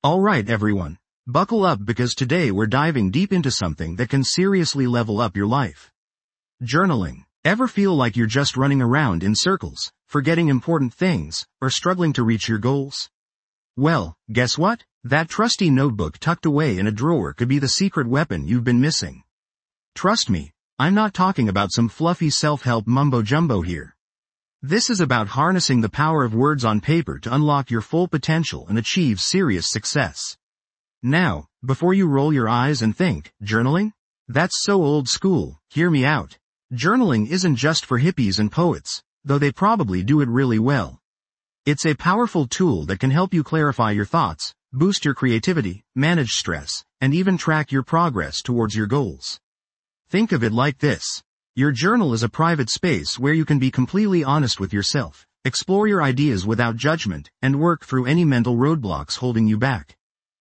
Alright everyone, buckle up because today we're diving deep into something that can seriously level up your life. Journaling. Ever feel like you're just running around in circles, forgetting important things, or struggling to reach your goals? Well, guess what? That trusty notebook tucked away in a drawer could be the secret weapon you've been missing. Trust me, I'm not talking about some fluffy self-help mumbo-jumbo here. This is about harnessing the power of words on paper to unlock your full potential and achieve serious success. Now, before you roll your eyes and think, journaling? That's so old school, hear me out. Journaling isn't just for hippies and poets, though they probably do it really well. It's a powerful tool that can help you clarify your thoughts, boost your creativity, manage stress, and even track your progress towards your goals. Think of it like this. Your journal is a private space where you can be completely honest with yourself, explore your ideas without judgment, and work through any mental roadblocks holding you back.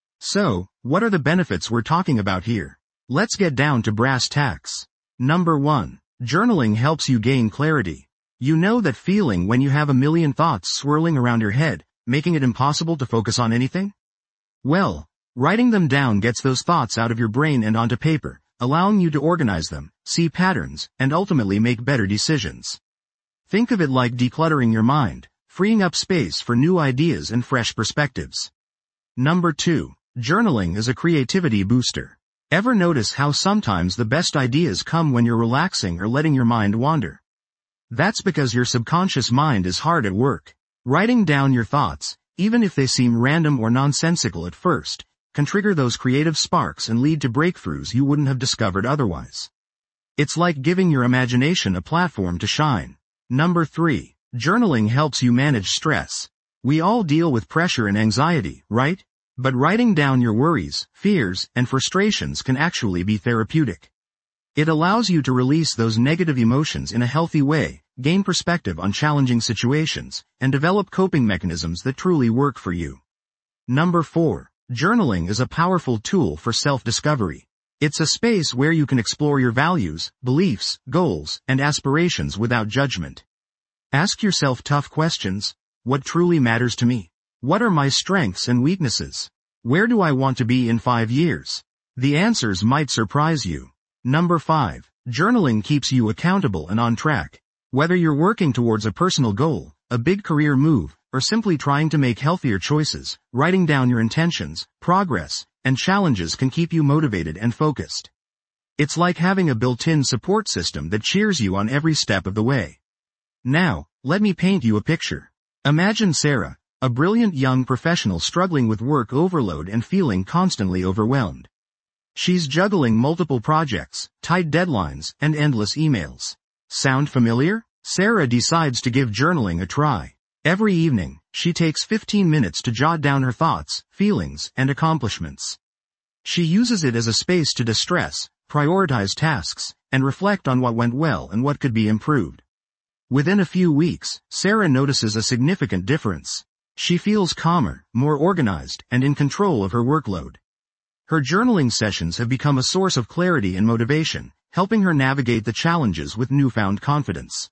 So, what are the benefits we're talking about here? Let's get down to brass tacks. Number 1. Journaling helps you gain clarity. You know that feeling when you have a million thoughts swirling around your head, making it impossible to focus on anything? Well, writing them down gets those thoughts out of your brain and onto paper, allowing you to organize them, see patterns, and ultimately make better decisions. Think of it like decluttering your mind, freeing up space for new ideas and fresh perspectives. Number 2. Journaling is a creativity booster. Ever notice how sometimes the best ideas come when you're relaxing or letting your mind wander? That's because your subconscious mind is hard at work. Writing down your thoughts, even if they seem random or nonsensical at first, can trigger those creative sparks and lead to breakthroughs you wouldn't have discovered otherwise. It's like giving your imagination a platform to shine. Number 3. Journaling helps you manage stress. We all deal with pressure and anxiety, right? But writing down your worries, fears, and frustrations can actually be therapeutic. It allows you to release those negative emotions in a healthy way, gain perspective on challenging situations, and develop coping mechanisms that truly work for you. Number 4. Journaling is a powerful tool for self-discovery. It's a space where you can explore your values, beliefs, goals, and aspirations without judgment. Ask yourself tough questions. What truly matters to me? What are my strengths and weaknesses? Where do I want to be in 5 years? The answers might surprise you. Number 5. Journaling keeps you accountable and on track. Whether you're working towards a personal goal, a big career move, or simply trying to make healthier choices, writing down your intentions, progress, and challenges can keep you motivated and focused. It's like having a built-in support system that cheers you on every step of the way. Now, let me paint you a picture. Imagine Sarah, a brilliant young professional struggling with work overload and feeling constantly overwhelmed. She's juggling multiple projects, tight deadlines, and endless emails. Sound familiar? Sarah decides to give journaling a try. Every evening, she takes 15 minutes to jot down her thoughts, feelings, and accomplishments. She uses it as a space to distress, prioritize tasks, and reflect on what went well and what could be improved. Within a few weeks, Sarah notices a significant difference. She feels calmer, more organized, and in control of her workload. Her journaling sessions have become a source of clarity and motivation, helping her navigate the challenges with newfound confidence.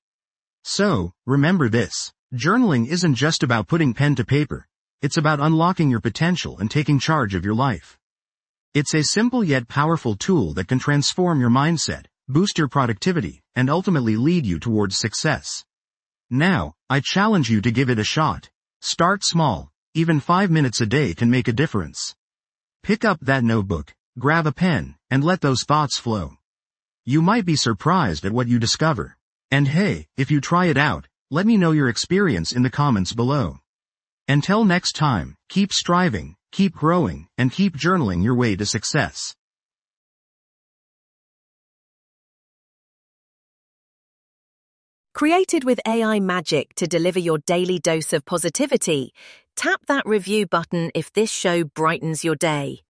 So, remember this. Journaling isn't just about putting pen to paper. It's about unlocking your potential and taking charge of your life. It's a simple yet powerful tool that can transform your mindset, boost your productivity, and ultimately lead you towards success. Now, I challenge you to give it a shot. Start small. Even 5 minutes a day can make a difference. Pick up that notebook, grab a pen, and let those thoughts flow. You might be surprised at what you discover. And hey, if you try it out, let me know your experience in the comments below. Until next time, keep striving, keep growing, and keep journaling your way to success. Created with AI magic to deliver your daily dose of positivity, tap that review button if this show brightens your day.